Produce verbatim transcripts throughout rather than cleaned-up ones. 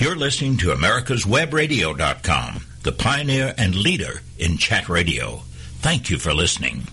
You're listening to Americas Web Radio dot com, the pioneer and leader in chat radio. Thank you for listening.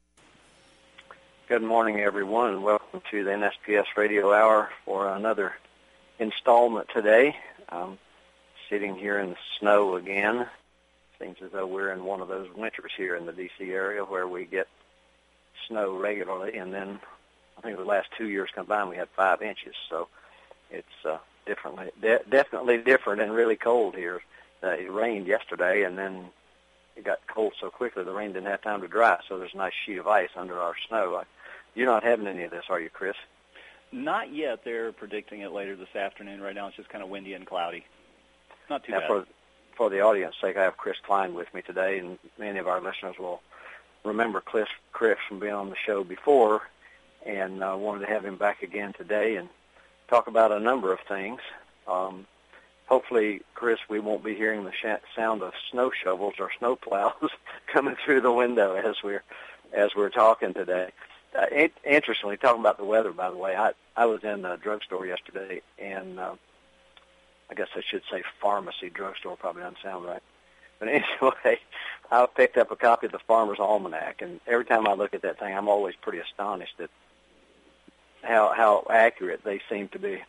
Good morning, everyone, and welcome to the N S P S Radio Hour for another installment today. Um, sitting here in the snow again. Seems as though we're in one of those winters here in the D C area where we get snow regularly, and then I think the last two years combined we had five inches, so it's uh, differently, de- definitely different and really cold here. Uh, it rained yesterday, and then it got cold so quickly the rain didn't have time to dry, so there's a nice sheet of ice under our snow. Uh, you're not having any of this, are you, Chris? Not yet. They're predicting it later this afternoon. Right now it's just kind of windy and cloudy. Not too now bad. For, for the audience's sake, I have Chris Klein with me today, and many of our listeners will remember Chris, Chris from being on the show before, and uh, wanted to have him back again today and talk about a number of things. Um, hopefully, Chris, we won't be hearing the sh- sound of snow shovels or snow plows coming through the window as we're as we're talking today. Uh, it, interestingly, talking about the weather, by the way, I, I was in a drugstore yesterday, and uh, I guess I should say pharmacy. Drugstore probably doesn't sound right. But anyway, I picked up a copy of the Farmer's Almanac, and every time I look at that thing, I'm always pretty astonished at how how accurate they seem to be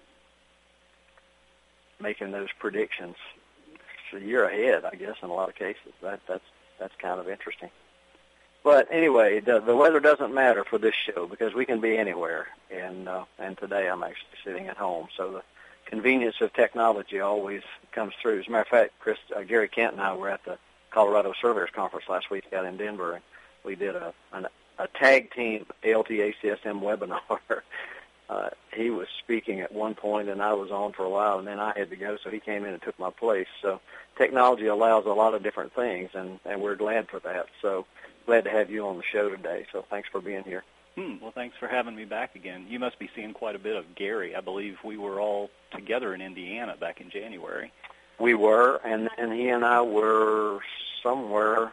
making those predictions. It's a year ahead, I guess, in a lot of cases. That that's that's kind of interesting. But anyway, the, the weather doesn't matter for this show because we can be anywhere, and uh, and today I'm actually sitting at home, so the convenience of technology always comes through. As a matter of fact, Chris, uh, Gary Kent and I were at the Colorado Surveyors Conference last week out in Denver, and we did a an, a tag team A L T A C S M webinar. uh, he was speaking at one point, and I was on for a while, and then I had to go, so he came in and took my place. So technology allows a lot of different things, and, and we're glad for that. So glad to have you on the show today, so thanks for being here. Hmm, well, thanks for having me back again. You must be seeing quite a bit of Gary. I believe we were all together in Indiana back in January. We were, and, and he and I were somewhere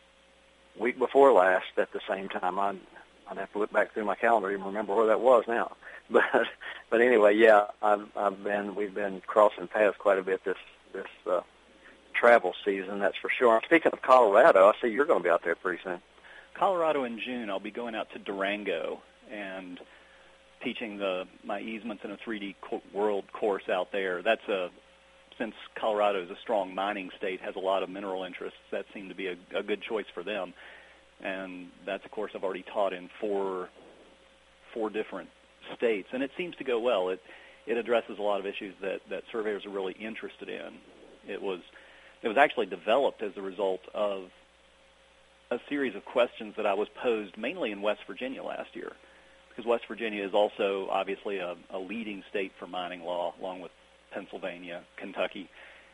week before last at the same time. I'd, I'd have to look back through my calendar and remember where that was now. But but anyway, yeah, I've, I've been we've been crossing paths quite a bit this this uh, travel season, that's for sure. Speaking of Colorado, I see you're going to be out there pretty soon. Colorado in June, I'll be going out to Durango and teaching the my easements in a three D world course out there. That's a since Colorado is a strong mining state, has a lot of mineral interests, that seemed to be a, a good choice for them. And that's a course I've already taught in four four different states, and it seems to go well. It it addresses a lot of issues that, that surveyors are really interested in. It was it was actually developed as a result of a series of questions that I was posed mainly in West Virginia last year, because West Virginia is also obviously a, a leading state for mining law, along with Pennsylvania, Kentucky.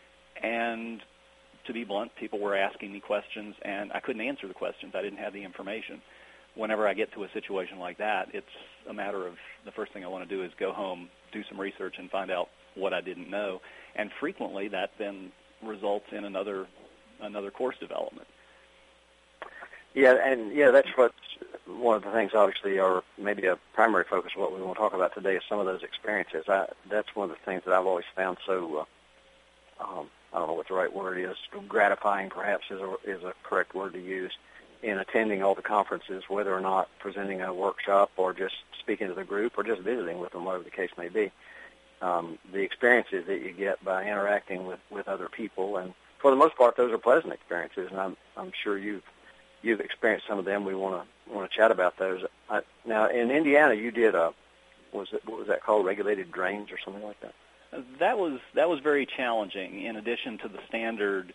And to be blunt, people were asking me questions, and I couldn't answer the questions. I didn't have the information. Whenever I get to a situation like that, it's a matter of the first thing I want to do is go home, do some research, and find out what I didn't know. And frequently that then results in another another course development. Yeah, and yeah, that's what one of the things, obviously, or maybe a primary focus of what we want to talk about today is some of those experiences. I, that's one of the things that I've always found so, uh, um, I don't know what the right word is, gratifying perhaps is a, is a correct word to use, in attending all the conferences, whether or not presenting a workshop or just speaking to the group or just visiting with them, whatever the case may be. Um, the experiences that you get by interacting with, with other people, and for the most part, those are pleasant experiences, and I'm, I'm sure you've You've experienced some of them. We want to want to chat about those. I, now, in Indiana, you did a was it what was that called? Regulated drains or something like that. That was that was very challenging. In addition to the standard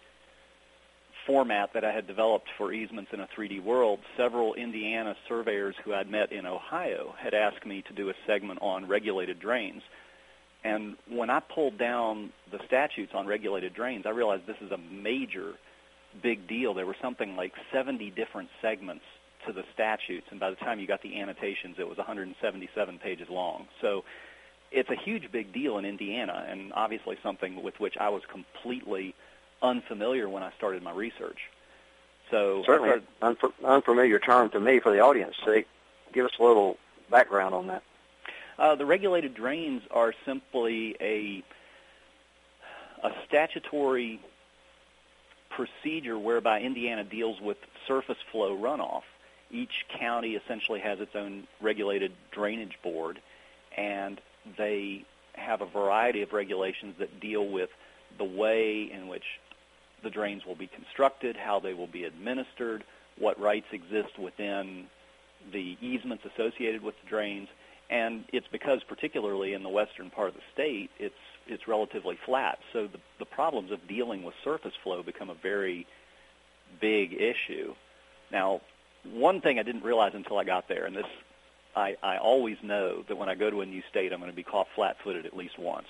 format that I had developed for easements in a three D world, several Indiana surveyors who I'd met in Ohio had asked me to do a segment on regulated drains. And when I pulled down the statutes on regulated drains, I realized this is a major big deal. There were something like seventy different segments to the statutes, and by the time you got the annotations, it was one hundred seventy-seven pages long. So it's a huge big deal in Indiana, and obviously something with which I was completely unfamiliar when I started my research. So certainly an unf- unfamiliar term to me for the audience. So give us a little background on that. Uh, the regulated drains are simply a a statutory procedure whereby Indiana deals with surface flow runoff. Each county essentially has its own regulated drainage board, and they have a variety of regulations that deal with the way in which the drains will be constructed, how they will be administered, what rights exist within the easements associated with the drains. And it's because, particularly in the western part of the state, it's it's relatively flat. So the, the problems of dealing with surface flow become a very big issue. Now, one thing I didn't realize until I got there, and this I, I always know that when I go to a new state, I'm going to be caught flat-footed at least once,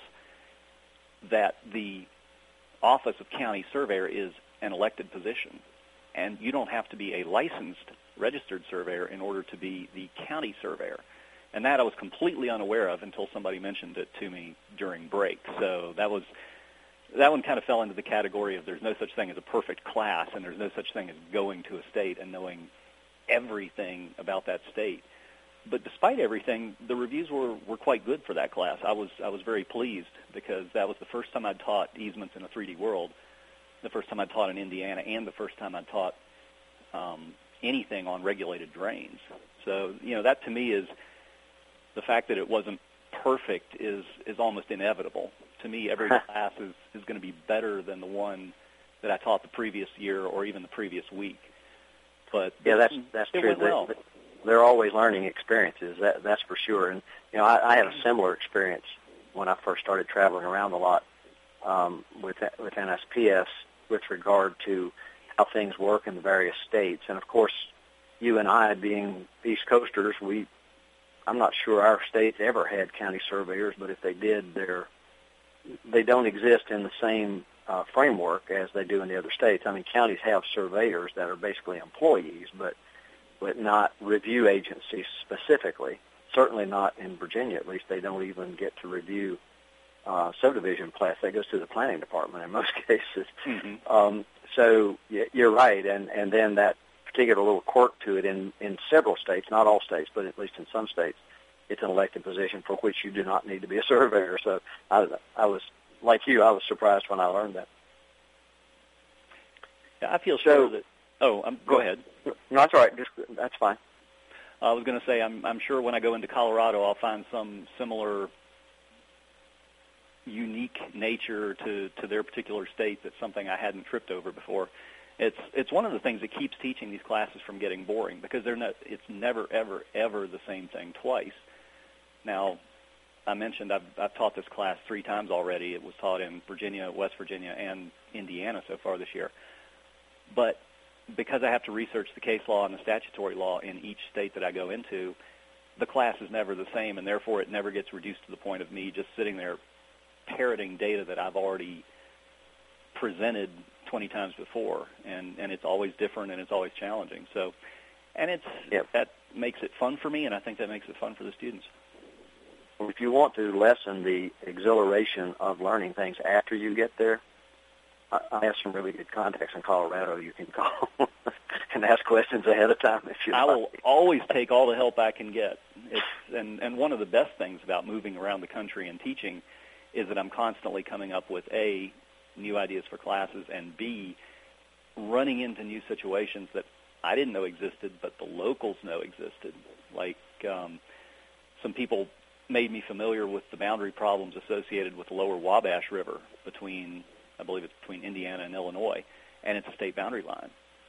that the Office of County Surveyor is an elected position, and you don't have to be a licensed registered surveyor in order to be the county surveyor. And that I was completely unaware of until somebody mentioned it to me during break. So that was that one kind of fell into the category of there's no such thing as a perfect class, and there's no such thing as going to a state and knowing everything about that state. But despite everything, the reviews were, were quite good for that class. I was I was very pleased because that was the first time I'd taught easements in a three D world, the first time I'd taught in Indiana, and the first time I'd taught um, anything on regulated drains. So, you know, that to me is the fact that it wasn't perfect is, is almost inevitable. To me, every class is, is going to be better than the one that I taught the previous year or even the previous week. But yeah, that's that's it true. went well. They're always learning experiences. That that's for sure. And you know, I, I had a similar experience when I first started traveling around a lot um, with with N S P S with regard to how things work in the various states. And of course, you and I, being East Coasters, we I'm not sure our states ever had county surveyors, but if they did, they're they don't exist in the same uh, framework as they do in the other states. I mean, counties have surveyors that are basically employees, but but not review agencies specifically. Certainly not in Virginia, at least. They don't even get to review uh, subdivision plats. That goes to the planning department in most cases. Mm-hmm. Um, so you're right, and, and then that particular little quirk to it in, in several states, not all states, but at least in some states, it's an elected position for which you do not need to be a surveyor. So I, I was, like you, I was surprised when I learned that. Yeah, I feel so, sure that... Oh, um, go, go ahead. No, that's all right. Just, that's fine. I was going to say, I'm, I'm sure when I go into Colorado, I'll find some similar unique nature to, to their particular state that's something I hadn't tripped over before. It's it's one of the things that keeps teaching these classes from getting boring because they're not. It's never, ever, ever the same thing twice. Now, I mentioned I've, I've taught this class three times already. It was taught in Virginia, West Virginia, and Indiana so far this year. But because I have to research the case law and the statutory law in each state that I go into, the class is never the same, and therefore it never gets reduced to the point of me just sitting there parroting data that I've already presented twenty times before, and, and it's always different and it's always challenging. So, and it's yep. that makes it fun for me, and I think that makes it fun for the students. If you want to lessen the exhilaration of learning things after you get there, I have some really good contacts in Colorado you can call and ask questions ahead of time if you I like. will always take all the help I can get. It's, and, and one of the best things about moving around the country and teaching is that I'm constantly coming up with, A, new ideas for classes, and B, running into new situations that I didn't know existed, but the locals know existed. Like um, some people made me familiar with the boundary problems associated with the lower Wabash River between, I believe it's between Indiana and Illinois, and it's a state boundary line.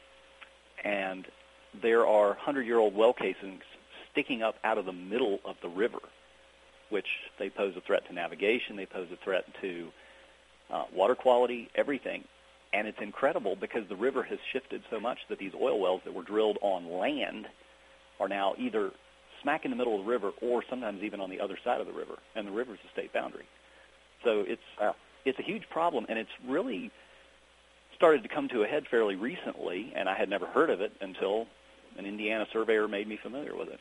And there are hundred-year-old well casings sticking up out of the middle of the river, which they pose a threat to navigation, they pose a threat to uh, water quality, everything. And it's incredible because the river has shifted so much that these oil wells that were drilled on land are now either smack in the middle of the river or sometimes even on the other side of the river, and the river's a state boundary. So it's wow. it's a huge problem, and it's really started to come to a head fairly recently, and I had never heard of it until an Indiana surveyor made me familiar with it.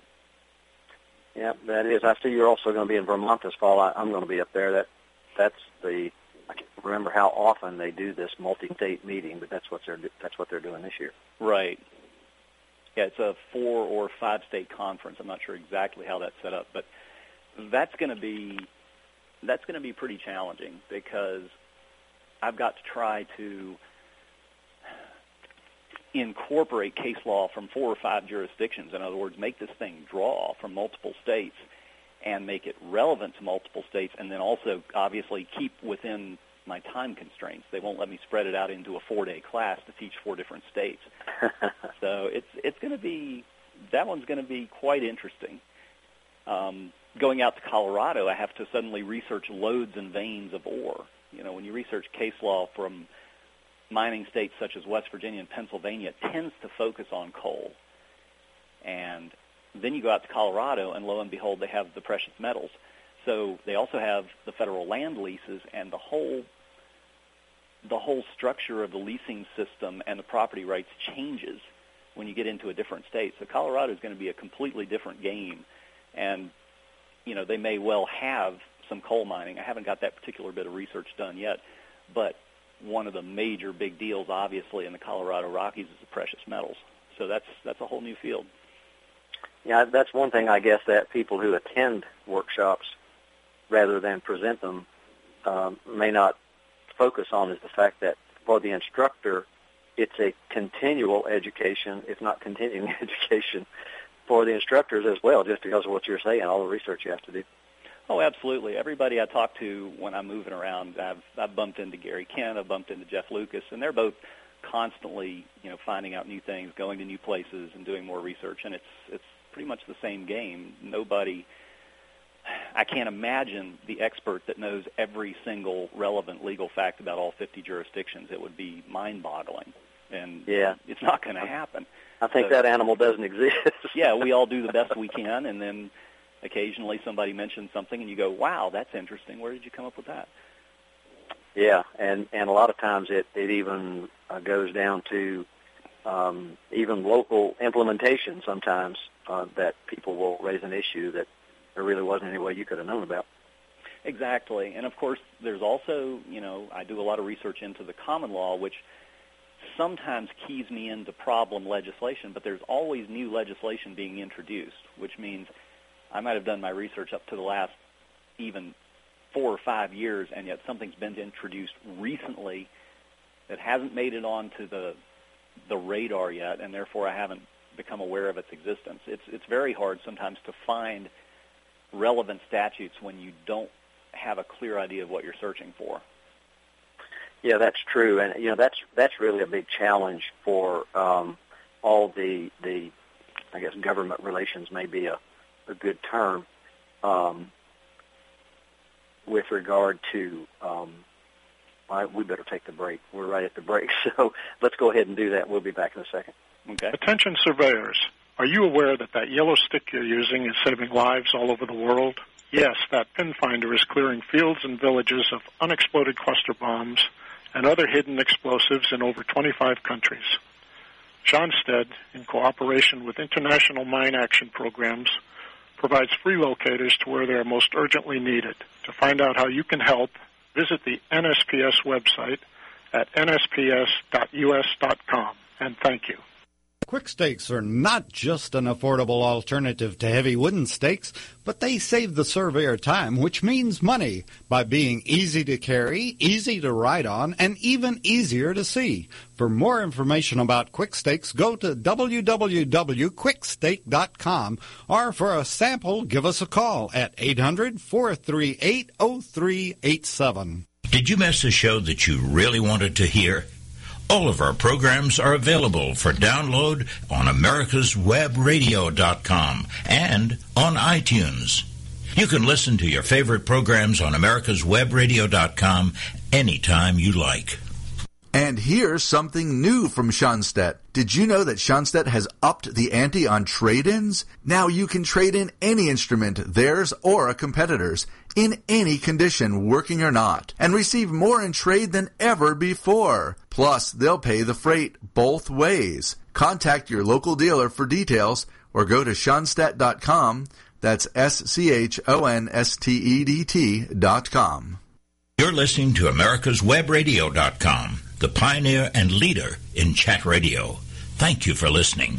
Yeah, that is. I see you're also going to be in Vermont this fall. I, I'm going to be up there. That that's the. I can't remember how often they do this multi-state meeting, but that's what they're that's what they're doing this year. Right. Yeah, it's a four or five state conference. I'm not sure exactly how that's set up, but that's going to be that's going to be pretty challenging because I've got to try to incorporate case law from four or five jurisdictions. In other words, make this thing draw from multiple states and make it relevant to multiple states, and then also obviously keep within my time constraints. They won't let me spread it out into a four-day class to teach four different states. So it's it's going to be, that one's going to be quite interesting. Um, going out to Colorado, I have to suddenly research lodes and veins of ore. You know, when you research case law from mining states such as West Virginia and Pennsylvania, it tends to focus on coal. And then you go out to Colorado, and lo and behold, they have the precious metals. So they also have the federal land leases, and the whole the whole structure of the leasing system and the property rights changes when you get into a different state. So Colorado is going to be a completely different game. And, you know, they may well have some coal mining. I haven't got that particular bit of research done yet, but one of the major big deals, obviously, in the Colorado Rockies is the precious metals. So that's that's a whole new field. Yeah, that's one thing, I guess, that people who attend workshops rather than present them um, may not focus on, is the fact that for the instructor, it's a continual education, if not continuing education, for the instructors as well, just because of what you're saying, all the research you have to do. Oh, absolutely. Everybody I talk to when I'm moving around, I've, I've bumped into Gary Kent, I've bumped into Jeff Lucas, and they're both constantly, you know, finding out new things, going to new places, and doing more research. And it's it's pretty much the same game. Nobody, I can't imagine the expert that knows every single relevant legal fact about all fifty jurisdictions. It would be mind-boggling, and yeah. It's not going to happen. I think so, that animal doesn't exist. Yeah, we all do the best we can, and then occasionally somebody mentions something, and you go, wow, that's interesting. Where did you come up with that? Yeah, and, and a lot of times it, it even uh, goes down to um, even local implementation sometimes uh, that people will raise an issue that there really wasn't any way you could have known about. Exactly. And, of course, there's also, you know, I do a lot of research into the common law, which sometimes keys me into problem legislation, but there's always new legislation being introduced, which means I might have done my research up to the last even four or five years, and yet something's been introduced recently that hasn't made it onto the the radar yet, and therefore I haven't become aware of its existence. It's it's very hard sometimes to find relevant statutes when you don't have a clear idea of what you're searching for. Yeah, that's true, and you know that's that's really a big challenge for um, all the the I guess government relations may be a, a good term um, with regard to. Um, all right, we better take the break. We're right at the break, so let's go ahead and do that. We'll be back in a second. Okay. Attention surveyors, are you aware that that yellow stick you're using is saving lives all over the world? Yes, that pin finder is clearing fields and villages of unexploded cluster bombs and other hidden explosives in over twenty-five countries. Schonstedt, in cooperation with International Mine Action Programs, provides free locators to where they are most urgently needed. To find out how you can help, visit the N S P S website at N S P S dot U S dot com, and thank you. Quick stakes are not just an affordable alternative to heavy wooden stakes, but they save the surveyor time, which means money, by being easy to carry, easy to ride on, and even easier to see. For more information about quick stakes, go to w w w dot quick stake dot com, or for a sample, give us a call at eight hundred, four three eight, oh three eight seven. Did you miss a show that you really wanted to hear? All of our programs are available for download on americas web radio dot com and on iTunes. You can listen to your favorite programs on americas web radio dot com anytime you like. And here's something new from Schonstedt. Did you know that Schonstedt has upped the ante on trade-ins? Now you can trade in any instrument, theirs or a competitor's, in any condition, working or not, and receive more in trade than ever before. Plus, they'll pay the freight both ways. Contact your local dealer for details or go to schonstedt dot com. That's S C H O N S T E D T dot com. You're listening to americas web radio dot com, the pioneer and leader in chat radio. Thank you for listening.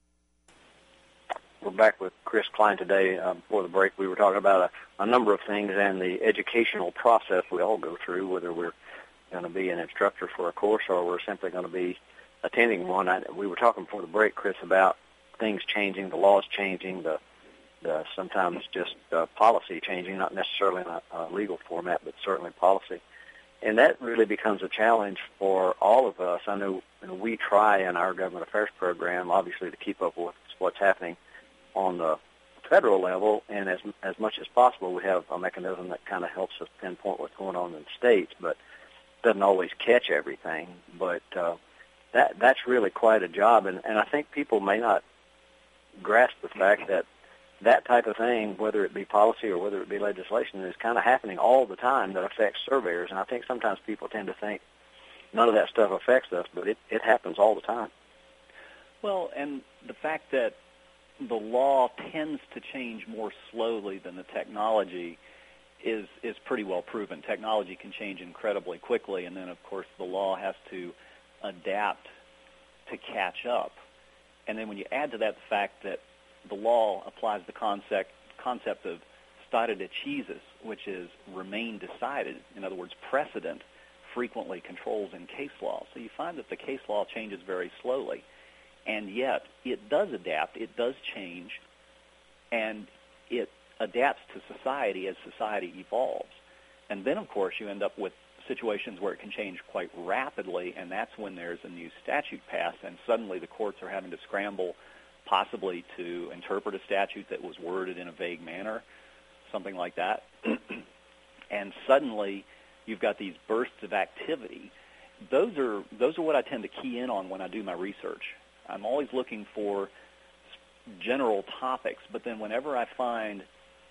We're back with Chris Klein today. Uh, before the break, we were talking about a, a number of things and the educational process we all go through, whether we're going to be an instructor for a course or we're simply going to be attending one. I, we were talking before the break, Chris, about things changing, the laws changing, the, the sometimes just uh, policy changing, not necessarily in a, a legal format, but certainly policy. And that really becomes a challenge for all of us. I know, you know we try in our government affairs program, obviously, to keep up with what's happening on the federal level, and as as much as possible, we have a mechanism that kind of helps us pinpoint what's going on in the states, but doesn't always catch everything. But uh, that that's really quite a job, and, and I think people may not grasp the fact that that type of thing, whether it be policy or whether it be legislation, is kind of happening all the time that affects surveyors. And I think sometimes people tend to think none of that stuff affects us, but it, it happens all the time. Well, and the fact that the law tends to change more slowly than the technology is is pretty well proven. Technology can change incredibly quickly, and then, of course, the law has to adapt to catch up. And then when you add to that the fact that the law applies the concept concept of stare decisis, which is remain decided. In other words, precedent frequently controls in case law. So you find that the case law changes very slowly, and yet it does adapt, it does change, and it adapts to society as society evolves. And then, of course, you end up with situations where it can change quite rapidly, and that's when there's a new statute passed, and suddenly the courts are having to scramble possibly to interpret a statute that was worded in a vague manner, something like that. And suddenly you've got these bursts of activity. Those are those are what I tend to key in on when I do my research. I'm always looking for general topics, but then whenever I find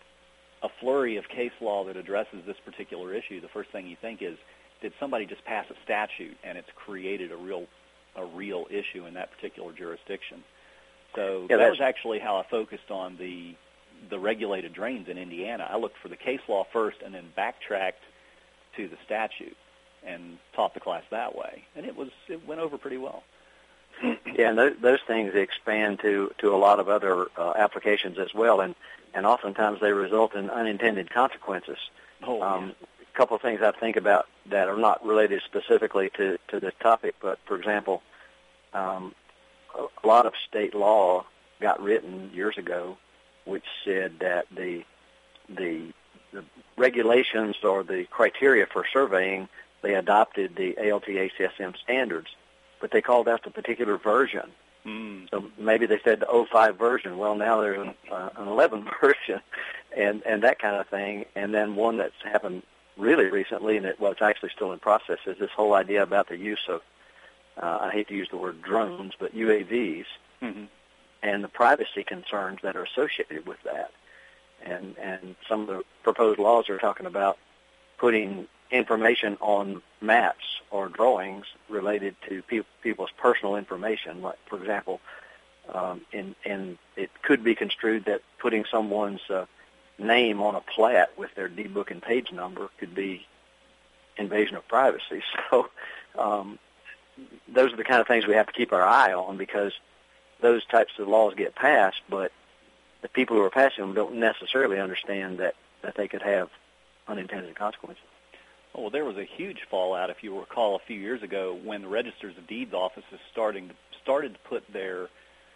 a flurry of case law that addresses this particular issue, the first thing you think is, did somebody just pass a statute and it's created a real a real issue in that particular jurisdiction? So yeah, that was actually how I focused on the the regulated drains in Indiana. I looked for the case law first and then backtracked to the statute and taught the class that way. And it was it went over pretty well. Yeah, and those, those things expand to, to a lot of other uh, applications as well, and, and oftentimes they result in unintended consequences. Oh, um, yeah. A couple of things I think about that are not related specifically to, to this topic, but, for example, um, a lot of state law got written years ago which said that the, the the regulations or the criteria for surveying, they adopted the A L T A C S M standards, but they called out the particular version. Mm. So maybe they said the oh five version. Well, now there's an, uh, an eleven version and, and that kind of thing. And then one that's happened really recently, and it, well, it's actually still in process, is this whole idea about the use of Uh, I hate to use the word drones, but U A Vs, mm-hmm. and the privacy concerns that are associated with that. And and some of the proposed laws are talking about putting information on maps or drawings related to pe- people's personal information. Like, for example, um, and, and it could be construed that putting someone's uh, name on a plat with their D-book and page number could be invasion of privacy. So um, those are the kind of things we have to keep our eye on, because those types of laws get passed, but the people who are passing them don't necessarily understand that, that they could have unintended consequences. Well, there was a huge fallout, if you recall, a few years ago when the Registers of Deeds offices starting to, started to put their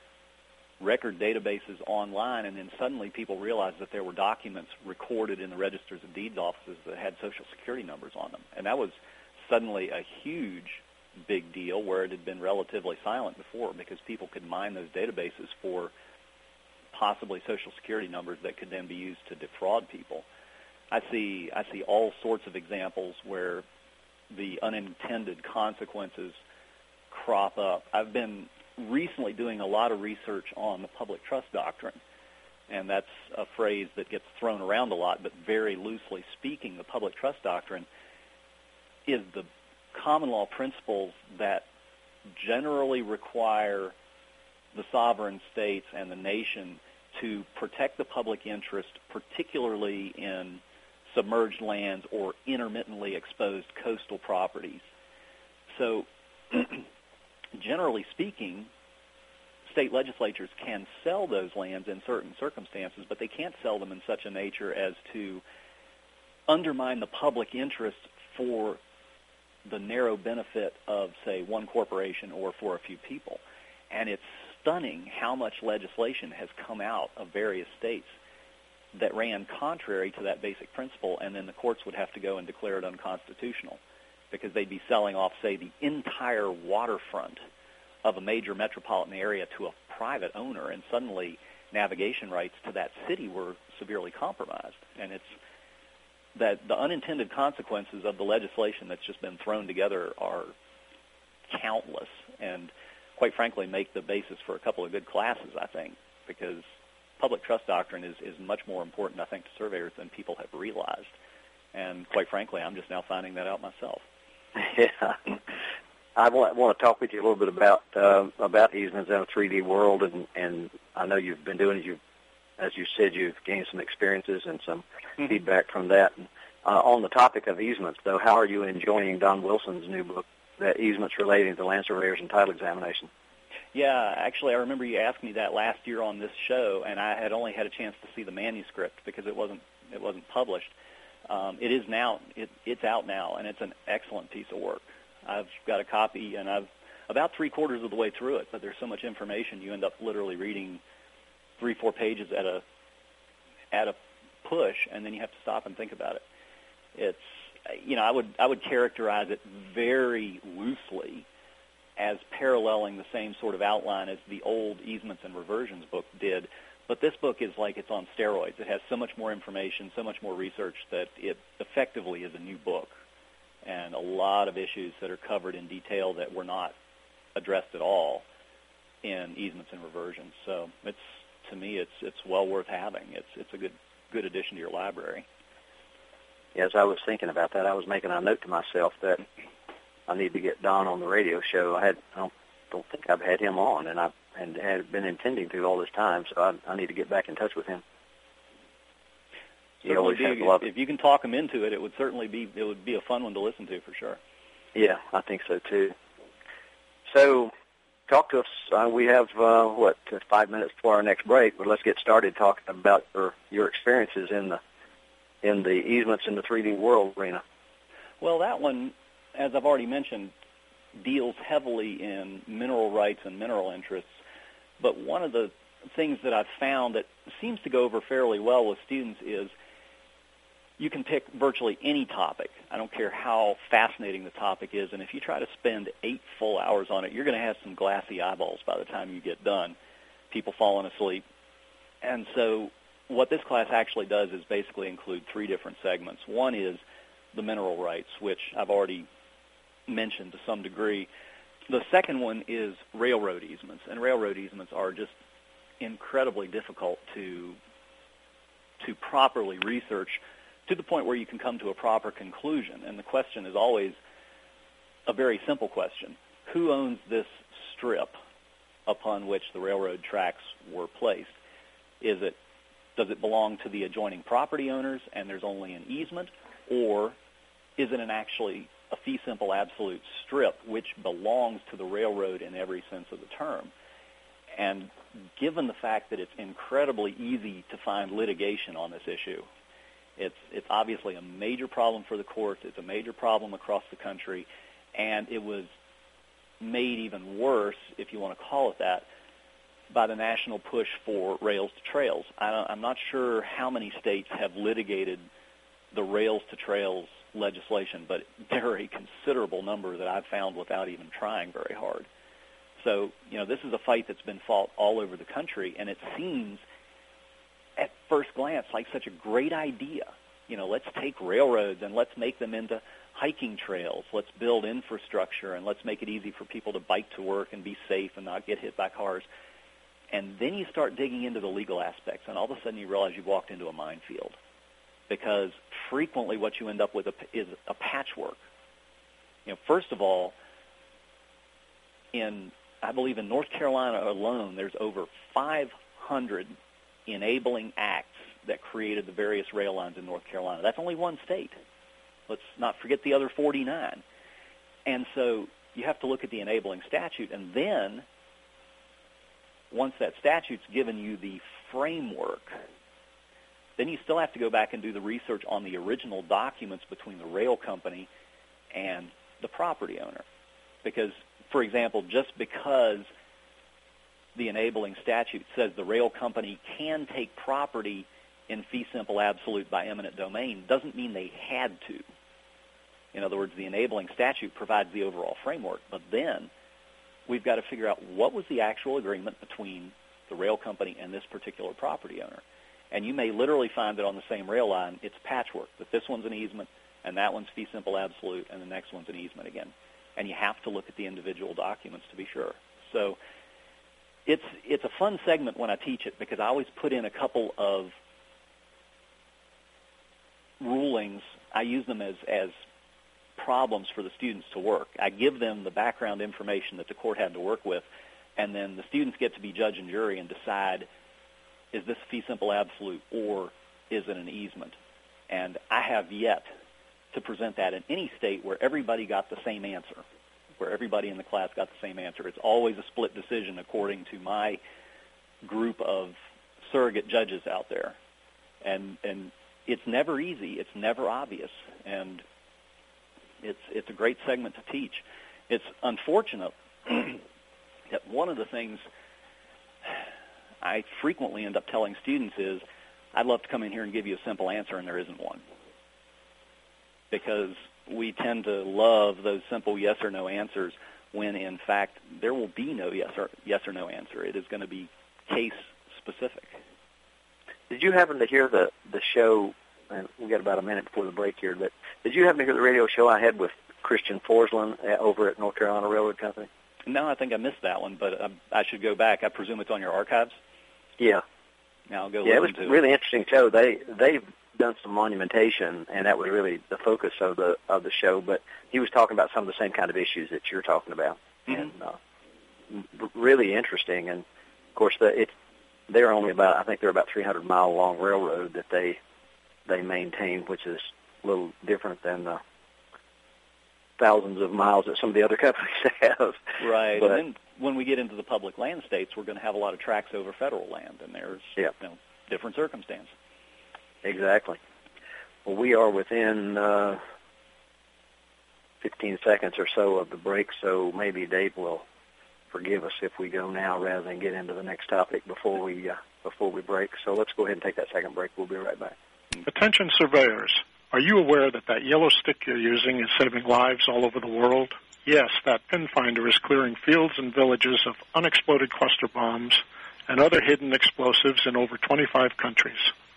record databases online, and then suddenly people realized that there were documents recorded in the Registers of Deeds offices that had Social Security numbers on them. And that was suddenly a huge, big deal where it had been relatively silent before, because people could mine those databases for possibly Social Security numbers that could then be used to defraud people. I see I see all sorts of examples where the unintended consequences crop up. I've been recently doing a lot of research on the public trust doctrine, and that's a phrase that gets thrown around a lot, but very loosely speaking, the public trust doctrine is the common law principles that generally require the sovereign states and the nation to protect the public interest, particularly in submerged lands or intermittently exposed coastal properties. So, generally speaking, state legislatures can sell those lands in certain circumstances, but they can't sell them in such a nature as to undermine the public interest for the narrow benefit of, say, one corporation or for a few people. And it's stunning how much legislation has come out of various states that ran contrary to that basic principle, and then the courts would have to go and declare it unconstitutional because they'd be selling off, say, the entire waterfront of a major metropolitan area to a private owner, and suddenly navigation rights to that city were severely compromised. And it's that the unintended consequences of the legislation that's just been thrown together are countless and, quite frankly, make the basis for a couple of good classes, I think, because public trust doctrine is, is much more important, I think, to surveyors than people have realized. And, quite frankly, I'm just now finding that out myself. Yeah. I want, want to talk with you a little bit about uh, about easements in a three D world, and, and I know you've been doing it. You've, as you said, you've gained some experiences and some mm-hmm. feedback from that. And, uh, on the topic of easements, though, how are you enjoying Don Wilson's new book, that Easements Relating to Land Surveyors and Title Examination? Yeah, actually, I remember you asked me that last year on this show, and I had only had a chance to see the manuscript because it wasn't it wasn't published. Um, it is now. It, it's out now, and it's an excellent piece of work. I've got a copy, and I've about three quarters of the way through it, but there's so much information you end up literally reading three, four pages at a at a push, and then you have to stop and think about it. It's you know I would I would characterize it very loosely as paralleling the same sort of outline as the old Easements and Reversions book did, but this book is like it's on steroids. It has so much more information, so much more research that it effectively is a new book, and a lot of issues that are covered in detail that were not addressed at all in Easements and Reversions. So it's to me, it's it's well worth having. It's it's a good good addition to your library. As I was thinking about that, I was making a note to myself that I need to get Don on the radio show. I had I don't, don't think I've had him on, and I and had been intending to all this time. So I, I need to get back in touch with him. He always be, has a lot of, if you can talk him into it, it would certainly be it would be a fun one to listen to for sure. Yeah, I think so too. So, talk to us. Uh, we have uh, what five minutes before our next break, but let's get started talking about your, your experiences in the in the easements in the three D world arena. Well, that one, as I've already mentioned, deals heavily in mineral rights and mineral interests. But one of the things that I've found that seems to go over fairly well with students is you can pick virtually any topic. I don't care how fascinating the topic is, and if you try to spend eight full hours on it, you're going to have some glassy eyeballs by the time you get done, people falling asleep. And so what this class actually does is basically include three different segments. One is the mineral rights, which I've already mentioned to some degree. The second one is railroad easements, and railroad easements are just incredibly difficult to to properly research to the point where you can come to a proper conclusion. And the question is always a very simple question. Who owns this strip upon which the railroad tracks were placed? Is it, does it belong to the adjoining property owners and there's only an easement, or is it an actually a fee simple absolute strip which belongs to the railroad in every sense of the term? And given the fact that it's incredibly easy to find litigation on this issue, it's it's obviously a major problem for the courts. It's a major problem across the country, and it was made even worse, if you want to call it that, by the national push for rails to trails. I don't, I'm not sure how many states have litigated the rails to trails legislation, but there are a considerable number that I've found without even trying very hard. So, you know, this is a fight that's been fought all over the country, and it seems at first glance like such a great idea. You know, let's take railroads and let's make them into hiking trails. Let's build infrastructure and let's make it easy for people to bike to work and be safe and not get hit by cars. And then you start digging into the legal aspects, and all of a sudden you realize you've walked into a minefield, because frequently what you end up with is a patchwork. You know, first of all, in I believe in North Carolina alone, there's over five hundred enabling acts that created the various rail lines in North Carolina. That's only one state. Let's not forget the other forty-nine. And so you have to look at the enabling statute, and then once that statute's given you the framework, then you still have to go back and do the research on the original documents between the rail company and the property owner. Because, for example, just because the enabling statute says the rail company can take property in fee simple absolute by eminent domain doesn't mean they had to. In other words, the enabling statute provides the overall framework, but then we've got to figure out what was the actual agreement between the rail company and this particular property owner. And you may literally find that on the same rail line, it's patchwork, that this one's an easement, and that one's fee simple absolute, and the next one's an easement again. And you have to look at the individual documents to be sure. So it's it's a fun segment when I teach it because I always put in a couple of rulings. I use them as, as problems for the students to work. I give them the background information that the court had to work with, and then the students get to be judge and jury and decide, is this fee simple absolute or is it an easement? And I have yet to present that in any state where everybody got the same answer, where everybody in the class got the same answer. It's always a split decision according to my group of surrogate judges out there. And and it's never easy. It's never obvious. And it's it's a great segment to teach. It's unfortunate that one of the things I frequently end up telling students is, I'd love to come in here and give you a simple answer, and there isn't one. Because we tend to love those simple yes or no answers when, in fact, there will be no yes or, yes or no answer. It is going to be case-specific. Did you happen to hear the, the show, and we got about a minute before the break here, but did you happen to hear the radio show I had with Christian Forsland over at North Carolina Railroad Company? No, I think I missed that one, but I, I should go back. I presume it's on your archives? Yeah. Now I'll go yeah, listen to it. It was a really interesting show. They, they've done some monumentation, and that was really the focus of the of the show, but he was talking about some of the same kind of issues that you're talking about. Mm-hmm. And uh, really interesting. And, of course, the, it, they're only about, I think they're about three hundred mile long railroad that they they maintain, which is a little different than the thousands of miles that some of the other companies have. Right. But, and then when we get into the public land states, we're going to have a lot of tracks over federal land, and there's yeah. you know, different circumstances. Exactly. Well, we are within uh, fifteen seconds or so of the break, so maybe Dave will forgive us if we go now rather than get into the next topic before we uh, before we break. So let's go ahead and take that second break. We'll be right back. Attention surveyors, are you aware that that yellow stick you're using is saving lives all over the world? Yes, that pin finder is clearing fields and villages of unexploded cluster bombs and other hidden explosives in over twenty-five countries.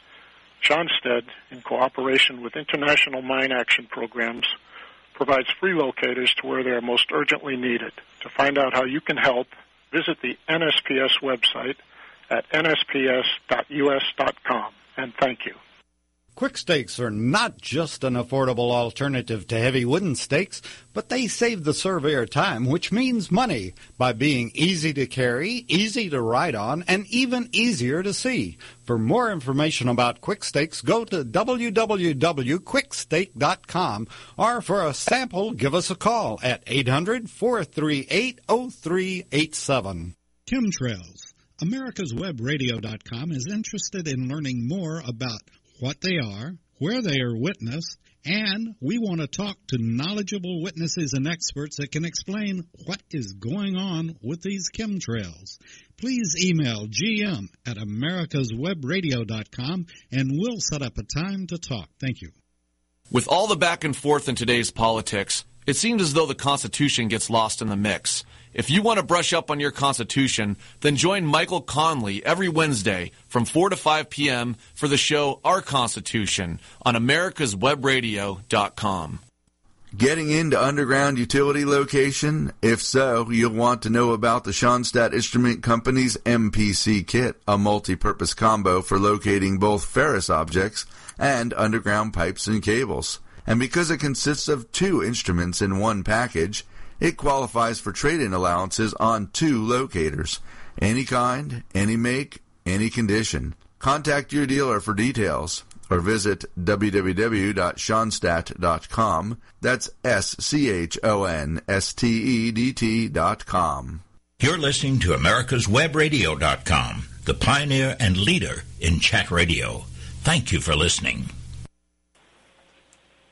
Schonstedt, in cooperation with international mine action programs, provides free locators to where they are most urgently needed. To find out how you can help, visit the N S P S website at N S P S dot U S dot com, and thank you. Quick stakes are not just an affordable alternative to heavy wooden stakes, but they save the surveyor time, which means money, by being easy to carry, easy to ride on, and even easier to see. For more information about quick stakes, go to w w w dot quick stake dot com, or for a sample, give us a call at eight hundred, four three eight, oh three eight seven. Chemtrails. America's Web Radio dot com is interested in learning more about what they are, where they are witnessed, and we want to talk to knowledgeable witnesses and experts that can explain what is going on with these chemtrails. Please email G M at America's Web Radio dot com, and we'll set up a time to talk. Thank you. With all the back and forth in today's politics, it seems as though the Constitution gets lost in the mix. If you want to brush up on your Constitution, then join Michael Conley every Wednesday from four to five p.m. for the show Our Constitution on America's Web Radio dot com. Getting into underground utility location? If so, you'll want to know about the Schonstedt Instrument Company's M P C kit, a multi-purpose combo for locating both ferrous objects and underground pipes and cables. And because it consists of two instruments in one package, it qualifies for trade-in allowances on two locators. Any kind, any make, any condition. Contact your dealer for details or visit w w w dot schonstedt dot com. That's S C H O N S T E D T dot com. You're listening to America's Web Radio dot com, the pioneer and leader in chat radio. Thank you for listening.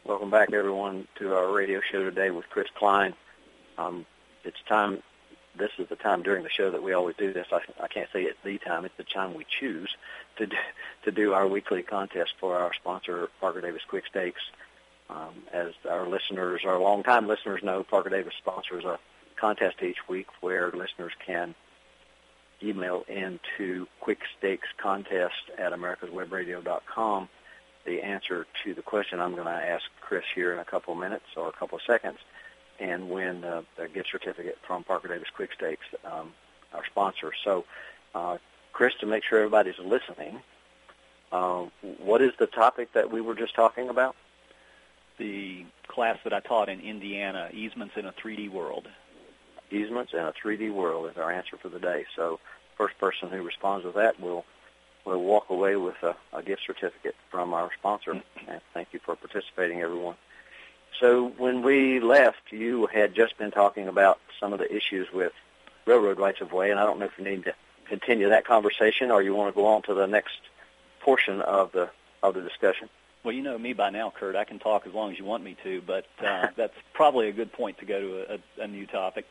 Welcome back, everyone, to our radio show today with Chris Klein. Um, it's time, this is the time during the show that we always do this. I, I can't say it's the time, it's the time we choose to do, to do our weekly contest for our sponsor, Parker Davis Quick Stakes. Um, as our listeners, our longtime listeners know, Parker Davis sponsors a contest each week where listeners can email into quick stakes contest at americas web radio dot com the answer to the question I'm going to ask Chris here in a couple of minutes or a couple of seconds, and win uh, a gift certificate from Parker Davis Quick Stakes, um, our sponsor. So, uh, Chris, to make sure everybody's listening, uh, what is the topic that we were just talking about? The class that I taught in Indiana, Easements in a three D World. Easements in a three D World is our answer for the day. So first person who responds with that will will walk away with a, a gift certificate from our sponsor. And thank you for participating, everyone. So when we left, you had just been talking about some of the issues with railroad rights-of-way, and I don't know if you need to continue that conversation or you want to go on to the next portion of the of the discussion. Well, you know me by now, Kurt. I can talk as long as you want me to, but uh, that's probably a good point to go to a, a new topic.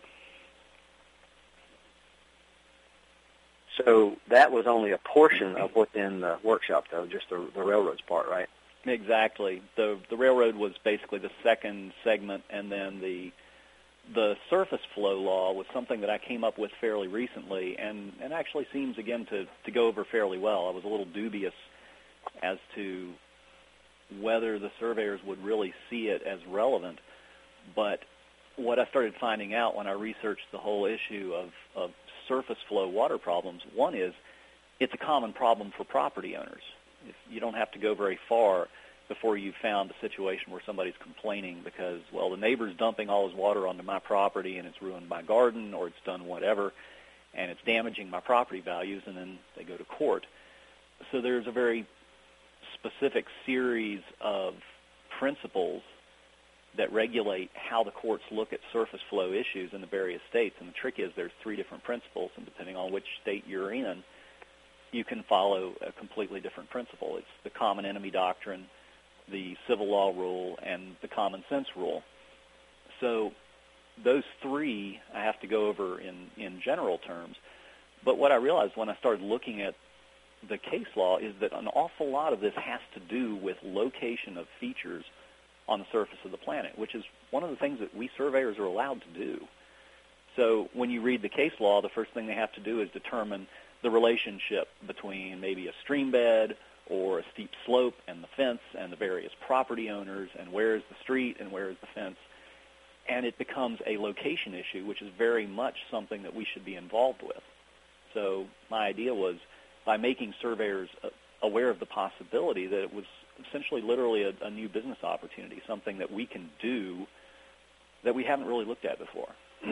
So that was only a portion of what's in the workshop, though, just the, the railroads part, right? Exactly. The the railroad was basically the second segment, and then the the surface flow law was something that I came up with fairly recently, and, and actually seems, again, to, to go over fairly well. I was a little dubious as to whether the surveyors would really see it as relevant. But what I started finding out when I researched the whole issue of, of surface flow water problems, one is it's a common problem for property owners. If you don't have to go very far before you've found a situation where somebody's complaining because, well, the neighbor's dumping all his water onto my property and it's ruined my garden or it's done whatever and it's damaging my property values, and then they go to court. So there's a very specific series of principles that regulate how the courts look at surface flow issues in the various states. And the trick is there's three different principles, and depending on which state you're in, you can follow a completely different principle. It's the common enemy doctrine, the civil law rule, and the common sense rule. So those three I have to go over in, in general terms. But what I realized when I started looking at the case law is that an awful lot of this has to do with location of features on the surface of the planet, which is one of the things that we surveyors are allowed to do. So when you read the case law, the first thing they have to do is determine the relationship between maybe a stream bed or a steep slope and the fence and the various property owners, and where is the street and where is the fence. And it becomes a location issue, which is very much something that we should be involved with. So my idea was, by making surveyors aware of the possibility that it was essentially literally a, a new business opportunity, something that we can do that we haven't really looked at before.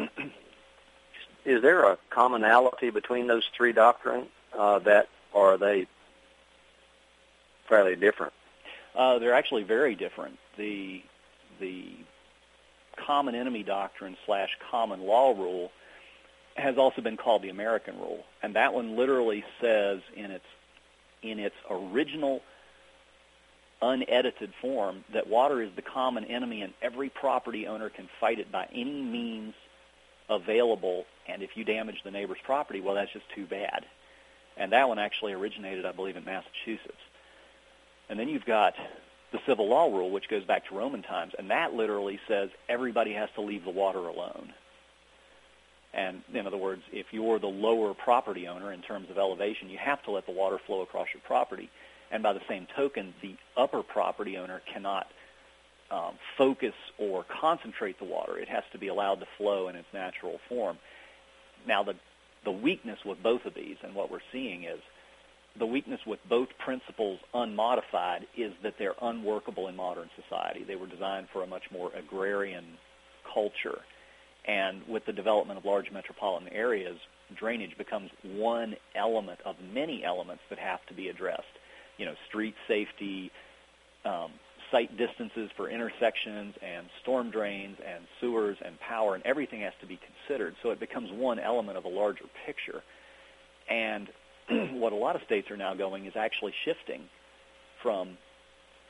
Is there a commonality between those three doctrines, uh, that, or are they fairly different? Uh, they're actually very different. The the common enemy doctrine slash common law rule has also been called the American rule, and that one literally says in its in its original unedited form that water is the common enemy and every property owner can fight it by any means available, and if you damage the neighbor's property, well, that's just too bad. And that one actually originated, I believe, in Massachusetts. And then you've got the civil law rule, which goes back to Roman times, and that literally says everybody has to leave the water alone. And in other words, if you're the lower property owner in terms of elevation, you have to let the water flow across your property. And by the same token, the upper property owner cannot um, focus or concentrate the water. It has to be allowed to flow in its natural form. Now, the, the weakness with both of these, and what we're seeing is, the weakness with both principles unmodified is that they're unworkable in modern society. They were designed for a much more agrarian culture. And with the development of large metropolitan areas, drainage becomes one element of many elements that have to be addressed. You know, street safety, um, sight distances for intersections, and storm drains, and sewers, and power, and everything has to be considered. So it becomes one element of a larger picture. And what a lot of states are now going is actually shifting from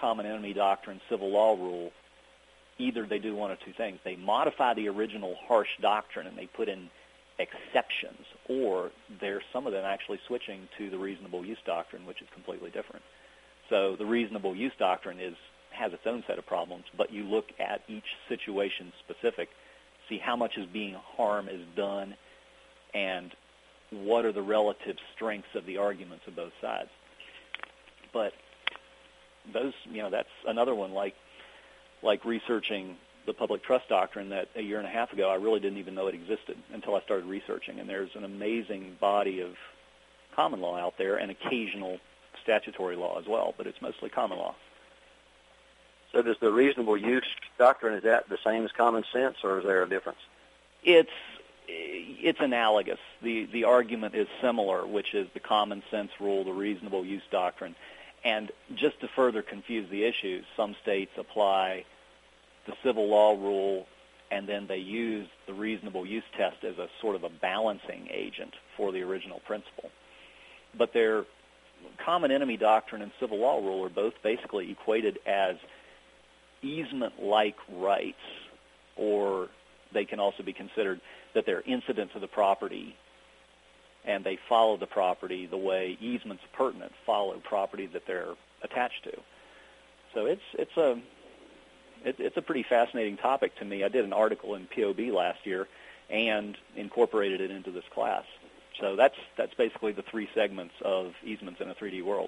common enemy doctrine, civil law rule, either they do one of two things. They modify the original harsh doctrine and they put in exceptions, or there's some of them actually switching to the reasonable use doctrine, which is completely different. So the reasonable use doctrine is has its own set of problems, but you look at each situation specific, see how much is being harm is done, and what are the relative strengths of the arguments of both sides. But those, you know, that's another one like like researching the public trust doctrine that a year and a half ago I really didn't even know it existed until I started researching. And there's an amazing body of common law out there and occasional statutory law as well, but it's mostly common law. So does the reasonable use doctrine, is that the same as common sense, or is there a difference? It's it's analogous. The the argument is similar, which is the common sense rule, the reasonable use doctrine. And just to further confuse the issues, some states apply the civil law rule, and then they use the reasonable use test as a sort of a balancing agent for the original principle. But their common enemy doctrine and civil law rule are both basically equated as easement-like rights, or they can also be considered that they're incident to the property and they follow the property the way easements pertinent follow property that they're attached to. So it's it's a it, it's a pretty fascinating topic to me. I did an article in P O B last year and incorporated it into this class. So that's that's basically the three segments of easements in a three D world.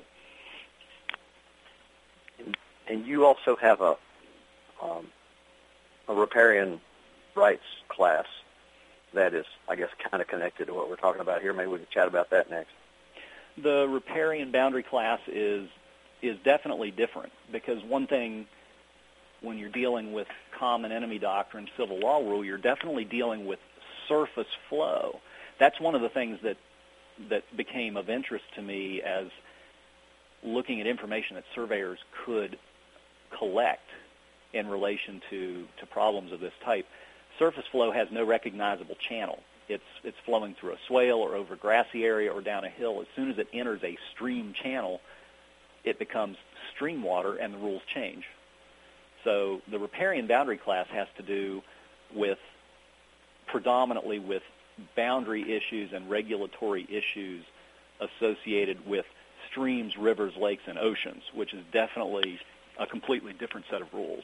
And you also have a um, a riparian rights class that is, I guess, kind of connected to what we're talking about here. Maybe we can chat about that next. The riparian boundary class is is definitely different, because one thing, when you're dealing with common enemy doctrine, civil law rule, you're definitely dealing with surface flow. That's one of the things that that became of interest to me as looking at information that surveyors could collect in relation to, to problems of this type. Surface flow has no recognizable channel. It's it's flowing through a swale or over a grassy area or down a hill. As soon as it enters a stream channel, it becomes stream water and the rules change. So the riparian boundary class has to do with predominantly with boundary issues and regulatory issues associated with streams, rivers, lakes, and oceans, which is definitely a completely different set of rules.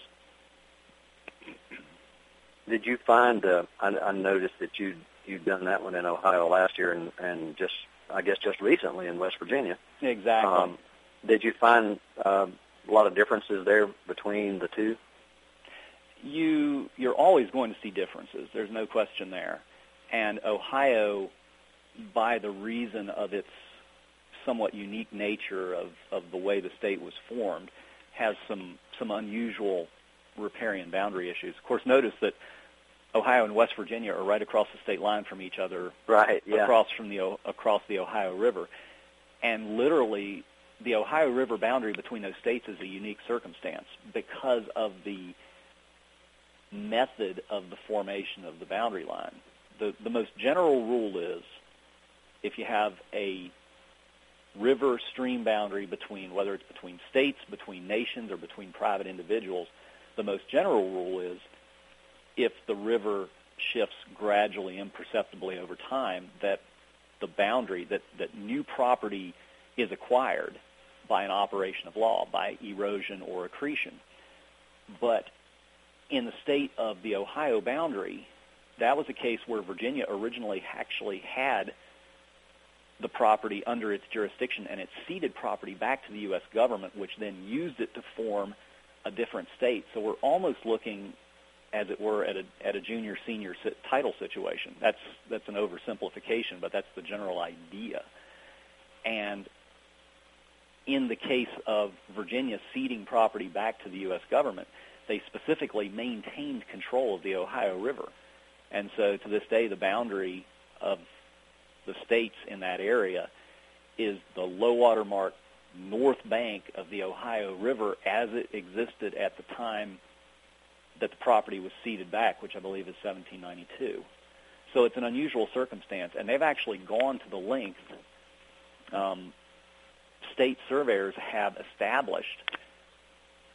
Did you find, uh, I, I noticed that you, you'd done that one in Ohio last year and, and just, I guess just recently in West Virginia. Exactly. Um, did you find uh, a lot of differences there between the two? You, you're always going to see differences. There's no question there. And Ohio, by the reason of its somewhat unique nature of, of the way the state was formed, has some, some unusual riparian boundary issues. Of course, notice that Ohio and West Virginia are right across the state line from each other, right? Yeah. Across from the across the Ohio River, and literally, the Ohio River boundary between those states is a unique circumstance because of the method of the formation of the boundary line. The the most general rule is, if you have a river stream boundary between, whether it's between states, between nations, or between private individuals, the most general rule is, if the river shifts gradually, imperceptibly over time, that the boundary, that, that new property is acquired by an operation of law, by erosion or accretion. But in the state of the Ohio boundary, that was a case where Virginia originally actually had the property under its jurisdiction, and it ceded property back to the U S government, which then used it to form a different state. So we're almost looking, as it were, at a at a junior-senior title situation. That's that's an oversimplification, but that's the general idea. And in the case of Virginia ceding property back to the U S government, they specifically maintained control of the Ohio River. And so to this day, the boundary of the states in that area is the low water mark north bank of the Ohio River as it existed at the time that the property was ceded back, which I believe is seventeen ninety-two. So it's an unusual circumstance, and they've actually gone to the length. Um, state surveyors have established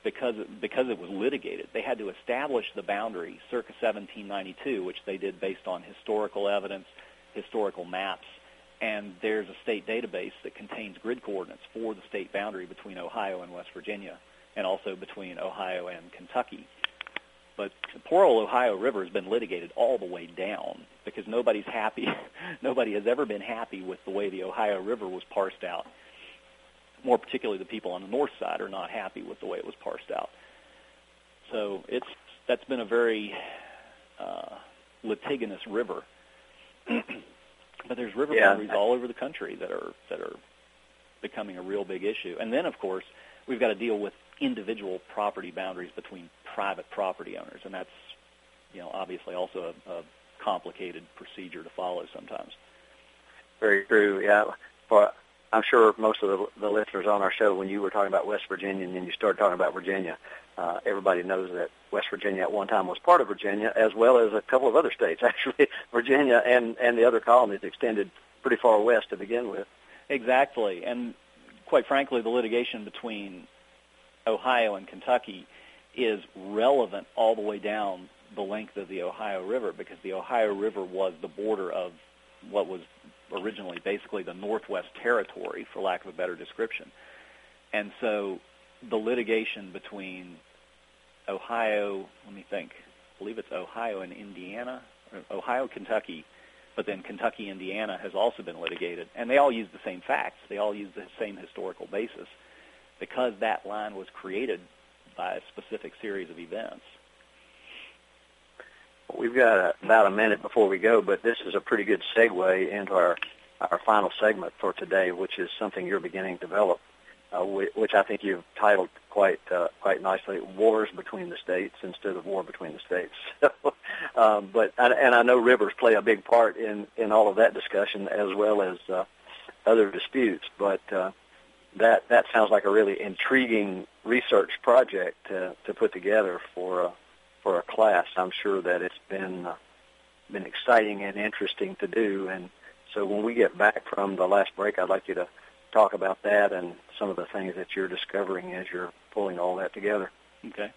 because because it was litigated. They had to establish the boundary circa seventeen ninety-two, which they did based on historical evidence, historical maps, and there's a state database that contains grid coordinates for the state boundary between Ohio and West Virginia, and also between Ohio and Kentucky. But the poor old Ohio River has been litigated all the way down because nobody's happy. Nobody has ever been happy with the way the Ohio River was parsed out. More particularly, the people on the north side are not happy with the way it was parsed out. So it's that's been a very uh, litigious river. But there's river yeah. boundaries all over the country that are that are becoming a real big issue. And then, of course, we've got to deal with individual property boundaries between private property owners, and that's, you know, obviously also a, a complicated procedure to follow sometimes. Very true. Yeah, for I'm sure most of the, the listeners on our show, when you were talking about West Virginia and then you started talking about Virginia, uh, everybody knows that West Virginia at one time was part of Virginia, as well as a couple of other states. Actually, Virginia and, and the other colonies extended pretty far west to begin with. Exactly, and quite frankly, the litigation between Ohio and Kentucky is relevant all the way down the length of the Ohio River, because the Ohio River was the border of what was originally basically the Northwest Territory, for lack of a better description. And so the litigation between Ohio, let me think, I believe it's Ohio and Indiana, or Ohio, Kentucky, but then Kentucky, Indiana has also been litigated. And they all use the same facts. They all use the same historical basis because that line was created by a specific series of events. We've got a, about a minute before we go, but this is a pretty good segue into our, our final segment for today, which is something you're beginning to develop, uh, which I think you've titled quite uh, quite nicely, Wars Between the States instead of War Between the States. um, but And I know rivers play a big part in, in all of that discussion, as well as uh, other disputes, but uh, that, that sounds like a really intriguing research project to, to put together for uh, for a class. I'm sure that it's been uh, been exciting and interesting to do. And so when we get back from the last break, I'd like you to talk about that and some of the things that you're discovering as you're pulling all that together. Okay.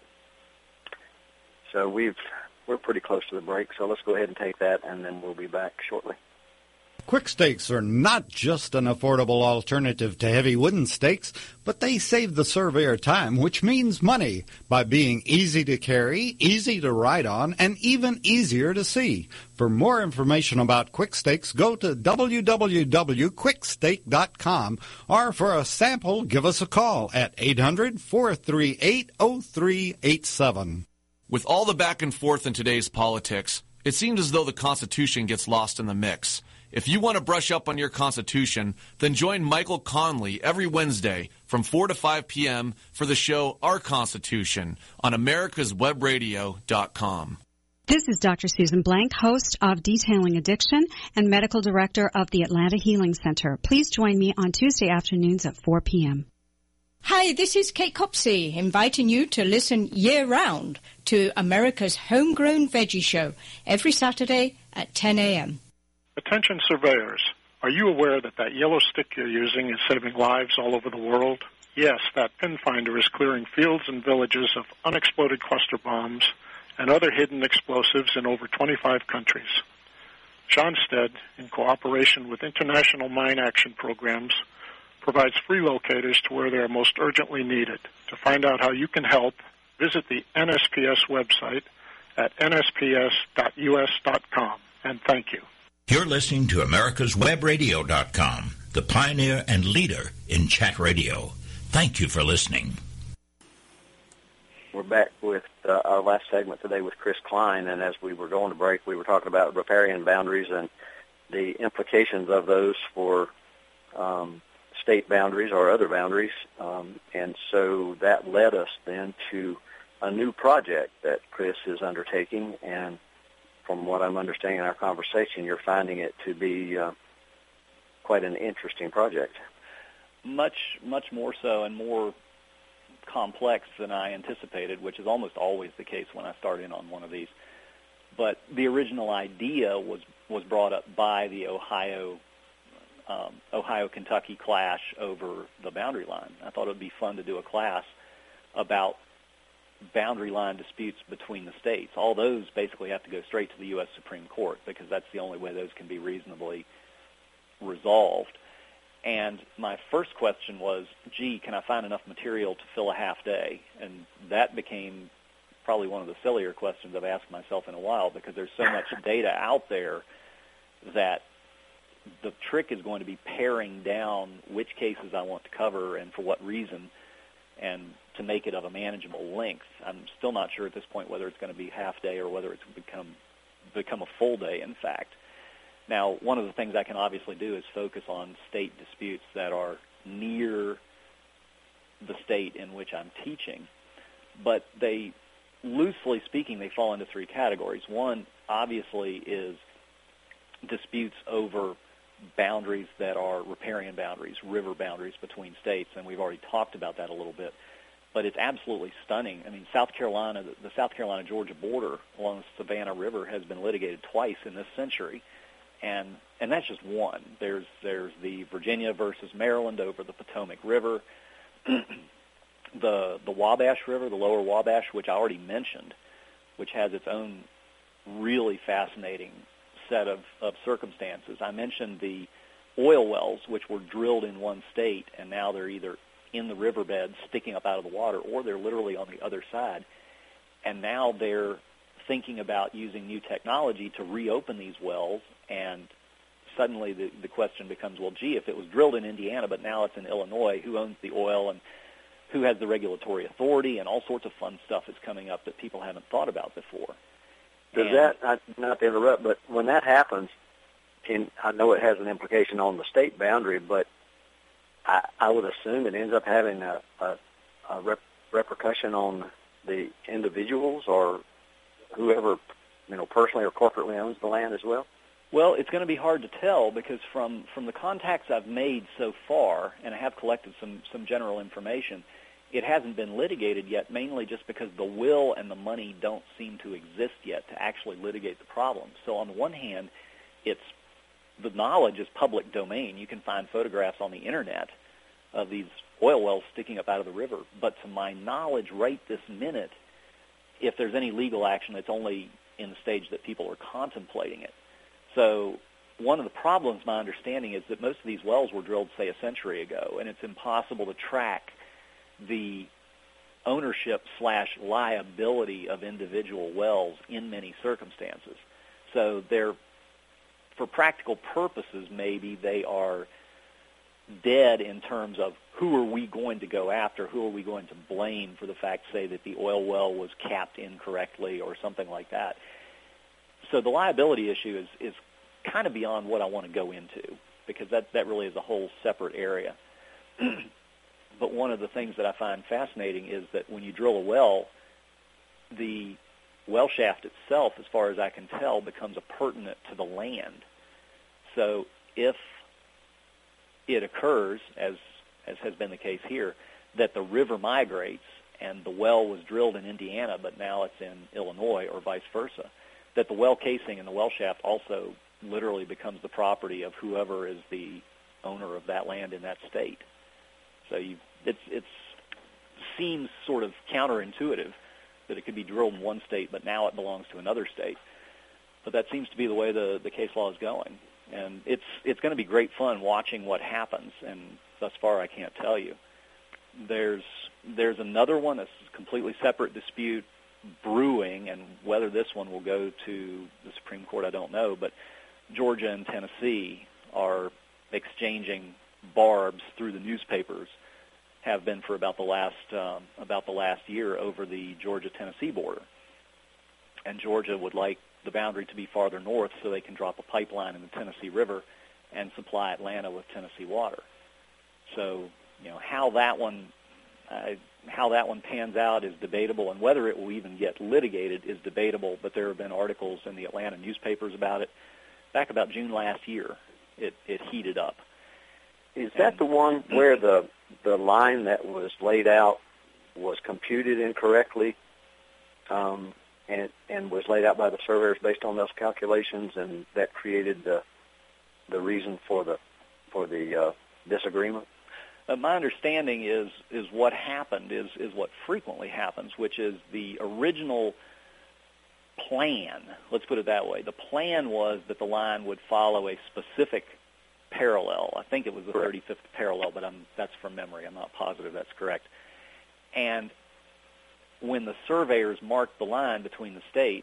So we've we're pretty close to the break, so let's go ahead and take that, and then we'll be back shortly. Quick stakes are not just an affordable alternative to heavy wooden stakes, but they save the surveyor time, which means money, by being easy to carry, easy to ride on, and even easier to see. For more information about quick stakes, go to w w w dot quick stake dot com, or for a sample, give us a call at eight hundred, four three eight, oh three eight seven. With all the back and forth in today's politics, it seems as though the Constitution gets lost in the mix. If you want to brush up on your Constitution, then join Michael Conley every Wednesday from four to five p.m. for the show Our Constitution on americas web radio dot com. This is Doctor Susan Blank, host of Detailing Addiction and medical director of the Atlanta Healing Center. Please join me on Tuesday afternoons at four p.m. Hi, this is Kate Copsey, inviting you to listen year-round to America's Homegrown Veggie Show every Saturday at ten a.m. Attention surveyors, are you aware that that yellow stick you're using is saving lives all over the world? Yes, that pin finder is clearing fields and villages of unexploded cluster bombs and other hidden explosives in over twenty-five countries. Schonstedt, in cooperation with International Mine Action Programs, provides free locators to where they are most urgently needed. To find out how you can help, visit the N S P S website at n s p s dot u s dot com, and thank you. You're listening to americas web radio dot com, the pioneer and leader in chat radio. Thank you for listening. We're back with uh, our last segment today with Chris Klein, and as we were going to break, we were talking about riparian boundaries and the implications of those for um, state boundaries or other boundaries, um, and so that led us then to a new project that Chris is undertaking, and from what I'm understanding in our conversation, you're finding it to be uh, quite an interesting project. Much, much more so and more complex than I anticipated, which is almost always the case when I start in on one of these. But the original idea was, was brought up by the Ohio, um, Ohio-Kentucky clash over the boundary line. I thought it would be fun to do a class about boundary line disputes between the states. All those basically have to go straight to the U S Supreme Court because that's the only way those can be reasonably resolved. And my first question was, gee, can I find enough material to fill a half day? And that became probably one of the sillier questions I've asked myself in a while, because there's so much data out there that the trick is going to be paring down which cases I want to cover and for what reason, and to make it of a manageable length. I'm still not sure at this point whether it's going to be half day or whether it's become become a full day, in fact. Now, one of the things I can obviously do is focus on state disputes that are near the state in which I'm teaching, but they, loosely speaking, they fall into three categories. One, obviously, is disputes over boundaries that are riparian boundaries, river boundaries between states, and we've already talked about that a little bit. But it's absolutely stunning. I mean, South Carolina, the, the South Carolina-Georgia border along the Savannah River has been litigated twice in this century, and and that's just one. There's there's the Virginia versus Maryland over the Potomac River, the the Wabash River, the lower Wabash, which I already mentioned, which has its own really fascinating set of, of circumstances. I mentioned the oil wells, which were drilled in one state, and now they're either in the riverbed sticking up out of the water, or they're literally on the other side. And now they're thinking about using new technology to reopen these wells, and suddenly the, the question becomes, well, gee, if it was drilled in Indiana, but now it's in Illinois, who owns the oil and who has the regulatory authority, and all sorts of fun stuff is coming up that people haven't thought about before. Does and, that, not, not to interrupt, but when that happens, and I know it has an implication on the state boundary, but I, I would assume it ends up having a, a, a rep, repercussion on the individuals or whoever, you know, personally or corporately owns the land as well? Well, it's going to be hard to tell, because from, from the contacts I've made so far, and I have collected some, some general information, it hasn't been litigated yet, mainly just because the will and the money don't seem to exist yet to actually litigate the problem. So on the one hand, it's the knowledge is public domain. You can find photographs on the Internet of these oil wells sticking up out of the river. But to my knowledge right this minute, if there's any legal action, it's only in the stage that people are contemplating it. So one of the problems, my understanding, is that most of these wells were drilled, say, a century ago, and it's impossible to track the ownership slash liability of individual wells in many circumstances. So they're, for practical purposes, maybe they are dead in terms of who are we going to go after, who are we going to blame for the fact, say, that the oil well was capped incorrectly or something like that. So the liability issue is, is kind of beyond what I want to go into, because that, that really is a whole separate area. But one of the things that I find fascinating is that when you drill a well, the well shaft itself, as far as I can tell, becomes appurtenant to the land. So if it occurs, as as has been the case here, that the river migrates and the well was drilled in Indiana, but now it's in Illinois, or vice versa, that the well casing and the well shaft also literally becomes the property of whoever is the owner of that land in that state. So you, it's it's seems sort of counterintuitive that it could be drilled in one state, but now it belongs to another state. But that seems to be the way the, the case law is going. And it's it's going to be great fun watching what happens, and thus far I can't tell you. There's there's another one that's a completely separate dispute brewing, and whether this one will go to the Supreme Court, I don't know, but Georgia and Tennessee are exchanging barbs through the newspapers, have been for about the last um, about the last year over the Georgia-Tennessee border. And Georgia would like the boundary to be farther north so they can drop a pipeline in the Tennessee River and supply Atlanta with Tennessee water. So, you know, how that one uh, how that one pans out is debatable, and whether it will even get litigated is debatable, but there have been articles in the Atlanta newspapers about it. Back about June last year, it, it heated up. Is that and, the one where the the line that was laid out was computed incorrectly, um, and and was laid out by the surveyors based on those calculations, and that created the the reason for the for the uh, disagreement? Uh, my understanding is is what happened is is what frequently happens, which is the original plan. Let's put it that way. The plan was that the line would follow a specific parallel. I think it was the thirty-fifth parallel, but I'm, that's from memory. I'm not positive that's correct. And when the surveyors marked the line between the states,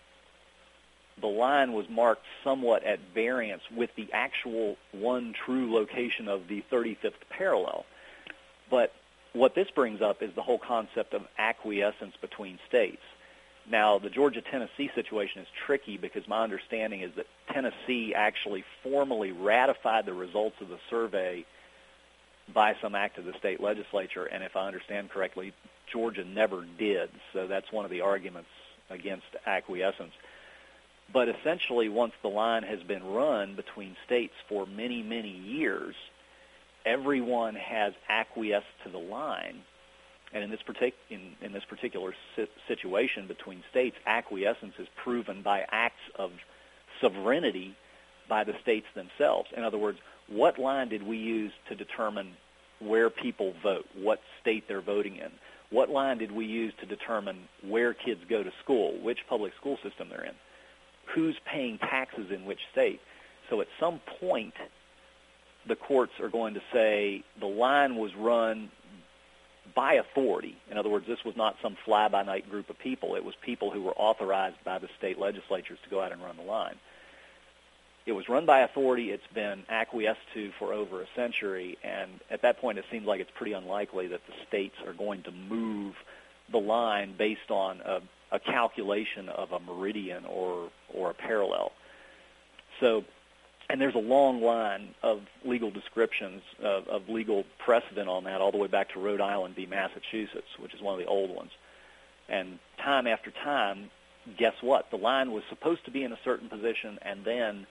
the line was marked somewhat at variance with the actual one true location of the thirty-fifth parallel. But what this brings up is the whole concept of acquiescence between states. Now, the Georgia-Tennessee situation is tricky because my understanding is that Tennessee actually formally ratified the results of the survey by some act of the state legislature, and if I understand correctly, Georgia never did. So that's one of the arguments against acquiescence. But essentially, once the line has been run between states for many, many years, everyone has acquiesced to the line. And in this, partic- in, in this particular si- situation between states, acquiescence is proven by acts of sovereignty by the states themselves. In other words, what line did we use to determine where people vote, what state they're voting in? What line did we use to determine where kids go to school, which public school system they're in? Who's paying taxes in which state? So at some point, the courts are going to say the line was run by authority. In other words, this was not some fly-by-night group of people. It was people who were authorized by the state legislatures to go out and run the line. It was run by authority. It's been acquiesced to for over a century, and at that point it seems like it's pretty unlikely that the states are going to move the line based on a, a calculation of a meridian or, or a parallel. So, and there's a long line of legal descriptions, of, of legal precedent on that, all the way back to Rhode Island v. Massachusetts, which is one of the old ones. And time after time, guess what? The line was supposed to be in a certain position, and then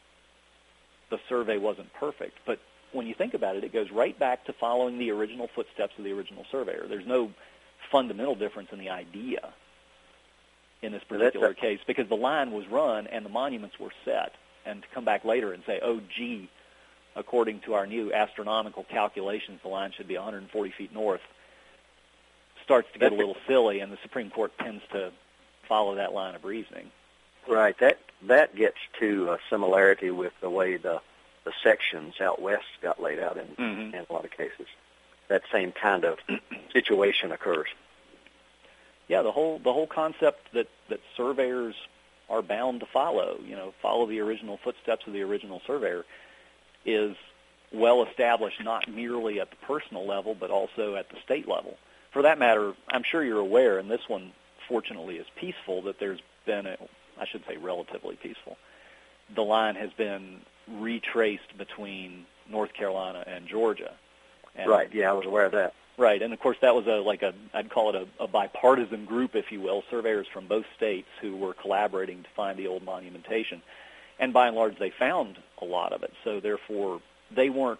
the survey wasn't perfect. But when you think about it, it goes right back to following the original footsteps of the original surveyor. There's no fundamental difference in the idea in this particular case because the line was run and the monuments were set. And to come back later and say, oh, gee, according to our new astronomical calculations, the line should be one hundred forty feet north, starts to get a little silly, and the Supreme Court tends to follow that line of reasoning. Right. That that gets to a similarity with the way the, the sections out west got laid out in, mm-hmm. in a lot of cases. That same kind of situation occurs. Yeah, the whole the whole concept that, that surveyors are bound to follow, you know, follow the original footsteps of the original surveyor is well established not merely at the personal level but also at the state level. For that matter, I'm sure you're aware, and this one fortunately is peaceful, that there's been, a, I should say relatively peaceful, the line has been retraced between North Carolina and Georgia. And, right, yeah, I was aware of that. Right, and of course that was a like a I'd call it a, a bipartisan group, if you will, surveyors from both states who were collaborating to find the old monumentation, and by and large they found a lot of it. So therefore, they weren't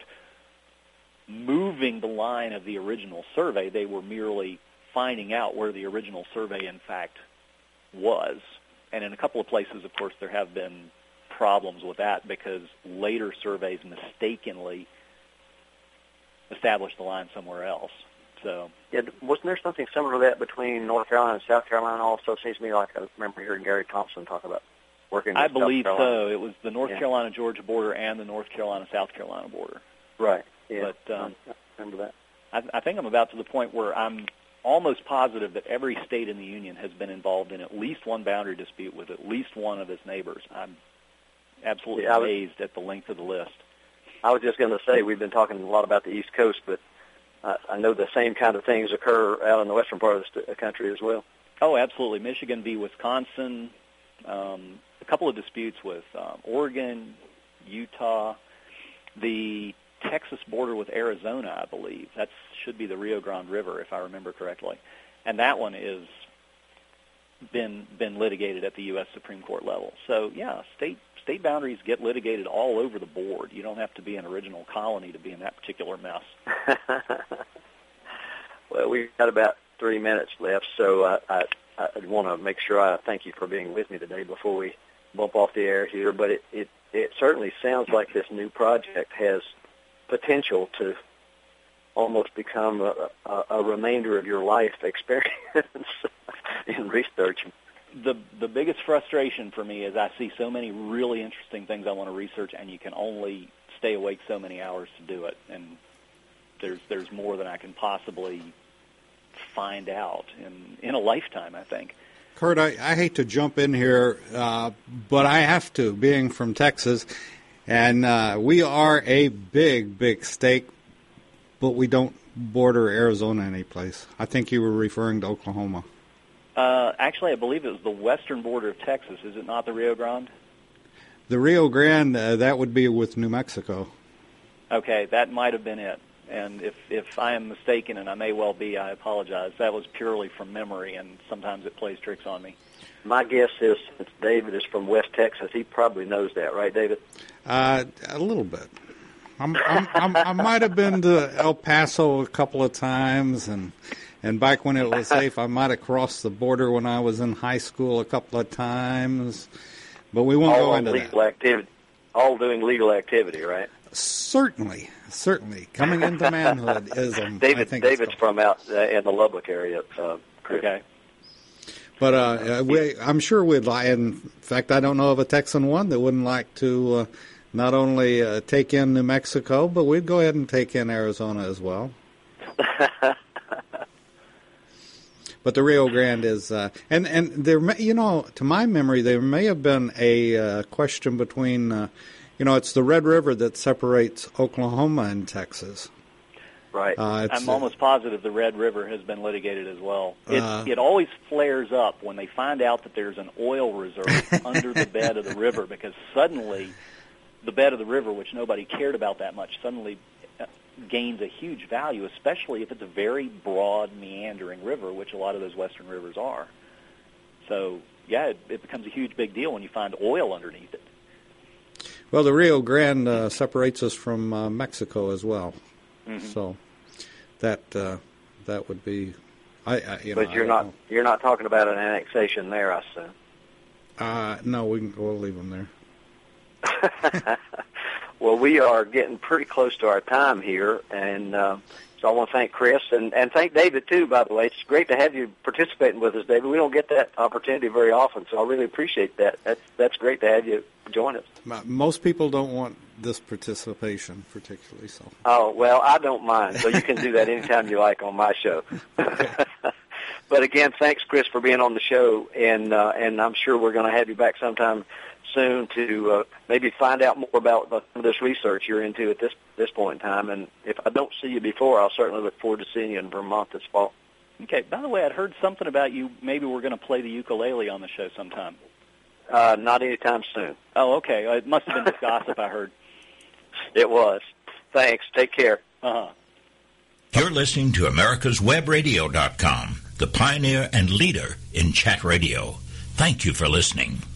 moving the line of the original survey; they were merely finding out where the original survey, in fact, was. And in a couple of places, of course, there have been problems with that because later surveys mistakenly established the line somewhere else. So, yeah, wasn't there something similar to that between North Carolina and South Carolina also? Seems to me like I remember hearing Gary Thompson talk about working with I believe South so. It was the North yeah. Carolina-Georgia border and the North Carolina-South Carolina border. Right, yeah, but, um, I remember that. I, I think I'm about to the point where I'm almost positive that every state in the Union has been involved in at least one boundary dispute with at least one of its neighbors. I'm absolutely yeah, I was, amazed at the length of the list. I was just going to say, we've been talking a lot about the East Coast, but uh, I know the same kind of things occur out in the western part of the st- country as well. Oh, absolutely. Michigan v. Wisconsin, um, a couple of disputes with um, Oregon, Utah, the Texas border with Arizona, I believe. That should be the Rio Grande River, if I remember correctly. And that one is been been litigated at the U S Supreme Court level. So, yeah, state State boundaries get litigated all over the board. You don't have to be an original colony to be in that particular mess. Well, we've got about three minutes left, so I, I, I want to make sure I thank you for being with me today before we bump off the air here. But it, it, it certainly sounds like this new project has potential to almost become a, a, a remainder of your life experience in researching. The the biggest frustration for me is I see so many really interesting things I want to research, and you can only stay awake so many hours to do it. And there's there's more than I can possibly find out in, in a lifetime, I think. Kurt, I, I hate to jump in here, uh, but I have to, being from Texas. And uh, we are a big, big state, but we don't border Arizona any place. I think you were referring to Oklahoma. Uh, actually, I believe it was the western border of Texas. Is it not the Rio Grande? The Rio Grande, uh, that would be with New Mexico. Okay, that might have been it. And if, if I am mistaken, and I may well be, I apologize. That was purely from memory, and sometimes it plays tricks on me. My guess is, since David is from West Texas, he probably knows that, right, David? Uh, a little bit. I'm, I'm, I'm, I might have been to El Paso a couple of times, and and back when it was safe, I might have crossed the border when I was in high school a couple of times. But we won't all go into legal that. Activity, all doing legal activity, right? Certainly, certainly. Coming into manhood is, um, David, I think David's from out uh, in the Lubbock area. Uh, okay. But uh, we, I'm sure we'd like, in fact, I don't know of a Texan one that wouldn't like to uh, not only uh, take in New Mexico, but we'd go ahead and take in Arizona as well. But the Rio Grande is, uh, and and there, may, you know, to my memory, there may have been a uh, question between, uh, you know, it's the Red River that separates Oklahoma and Texas. Right. Uh, I'm almost positive the Red River has been litigated as well. It, uh, it always flares up when they find out that there's an oil reserve under the bed of the river, because suddenly the bed of the river, which nobody cared about that much, suddenly gains a huge value, especially if it's a very broad, meandering river, which a lot of those western rivers are. So, yeah, it, it becomes a huge big deal when you find oil underneath it. Well, the Rio Grande uh, separates us from uh, Mexico as well. Mm-hmm. So that uh, that would be, I, I you but know, you're I not know. you're not talking about an annexation there, I assume. Uh, no, we can, we'll leave them there. Well, we are getting pretty close to our time here, and uh, so I want to thank Chris and, and thank David too. By the way, it's great to have you participating with us, David. We don't get that opportunity very often, so I really appreciate that. That's that's great to have you join us. Most people don't want this participation, particularly so. Oh well, I don't mind. So you can do that anytime you like on my show. But again, thanks, Chris, for being on the show, and uh, and I'm sure we're going to have you back sometime soon to uh, maybe find out more about the, this research you're into at this this point in time. And if I don't see you before, I'll certainly look forward to seeing you in Vermont this fall. Okay. By the way, I'd heard something about you. Maybe we're going to play the ukulele on the show sometime. Uh, not anytime soon. Oh, okay. It must have been just gossip, I heard. It was. Thanks. Take care. Uh-huh. You're listening to Americas Web Radio dot com, the pioneer and leader in chat radio. Thank you for listening.